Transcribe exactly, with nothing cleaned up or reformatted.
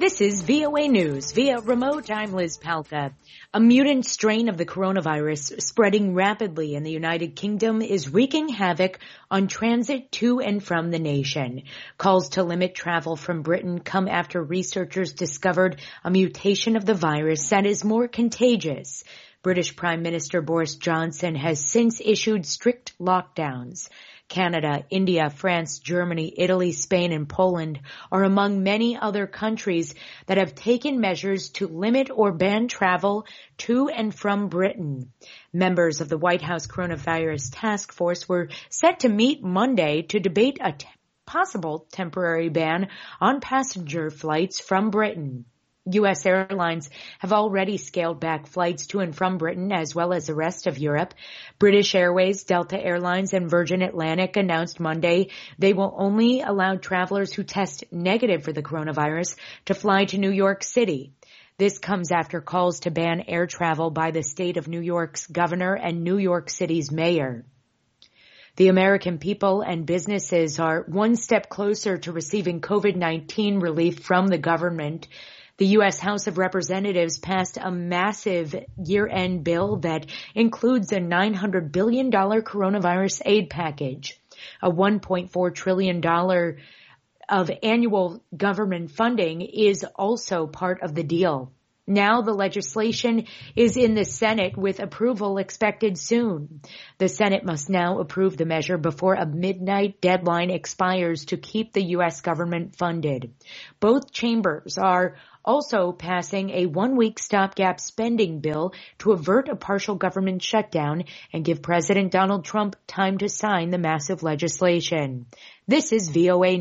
This is V O A News via remote. I'm Liz Palka. A mutant strain of the coronavirus spreading rapidly in the United Kingdom is wreaking havoc on transit to and from the nation. Calls to limit travel from Britain come after researchers discovered a mutation of the virus that is more contagious. British Prime Minister Boris Johnson has since issued strict lockdowns. Canada, India, France, Germany, Italy, Spain, and Poland are among many other countries that have taken measures to limit or ban travel to and from Britain. Members of the White House Coronavirus Task Force were set to meet Monday to debate a t- possible temporary ban on passenger flights from Britain. U S airlines have already scaled back flights to and from Britain as well as the rest of Europe. British Airways, Delta Airlines, and Virgin Atlantic announced Monday they will only allow travelers who test negative for the coronavirus to fly to New York City. This comes after calls to ban air travel by the state of New York's governor and New York City's mayor. The American people and businesses are one step closer to receiving COVID nineteen relief from the government. The U S House of Representatives passed a massive year-end bill that includes a nine hundred billion dollars coronavirus aid package. A one point four trillion dollars of annual government funding is also part of the deal. Now the legislation is in the Senate with approval expected soon. The Senate must now approve the measure before a midnight deadline expires to keep the U S government funded. Both chambers are also passing a one-week stopgap spending bill to avert a partial government shutdown and give President Donald Trump time to sign the massive legislation. This is V O A